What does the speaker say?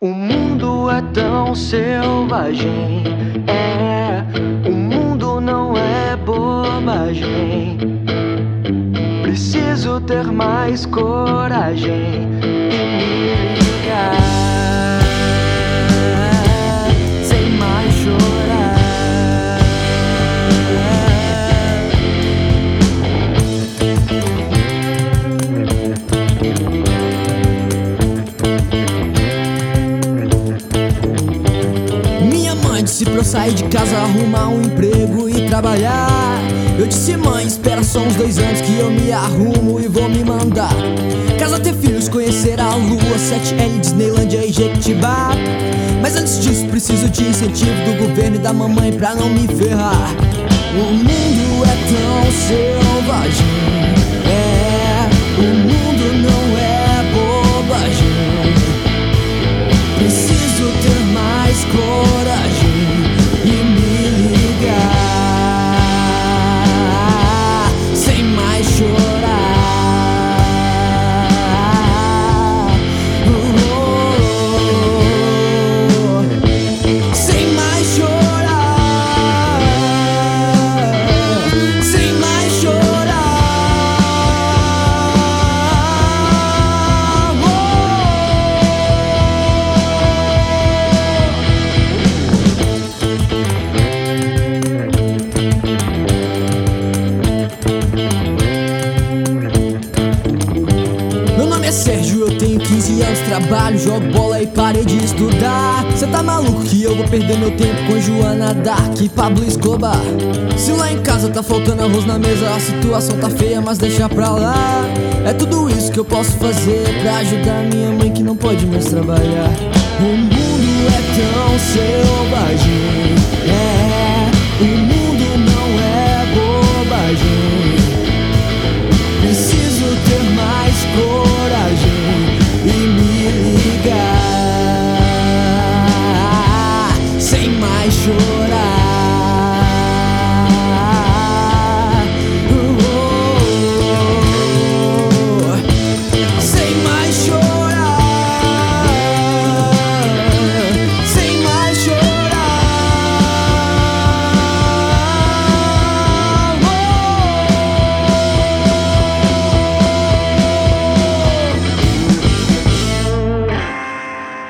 O mundo é tão selvagem, o mundo não é bobagem. Preciso ter mais coragem e me ligar, sem mais chorar. Minha mãe disse pra eu sair de casa, arrumar um emprego e trabalhar. Eu disse: mãe, espera só uns 2 anos que eu me arrumo e vou me mandar. Casa, ter filhos, conhecer a lua, 7L, Disneylândia e Jequitibá. Mas antes disso preciso de incentivo do governo e da mamãe pra não me ferrar. O mundo é tão selvagem, o mundo não é bobagem. Preciso ter mais coragem e me ligar, sem mais chorar. Sem mais chorar, sem mais chorar. Meu nome é Sérgio, eu tenho 15 anos, trabalho, jogo bola e parei de estudar. Cê tá maluco que eu vou perder meu tempo com Joana Dark e Pablo Escobar? Se lá em casa tá faltando arroz na mesa, a situação tá feia, mas deixa pra lá. É tudo isso que eu posso fazer pra ajudar minha mãe que não pode mais trabalhar. O mundo é tão selvagem,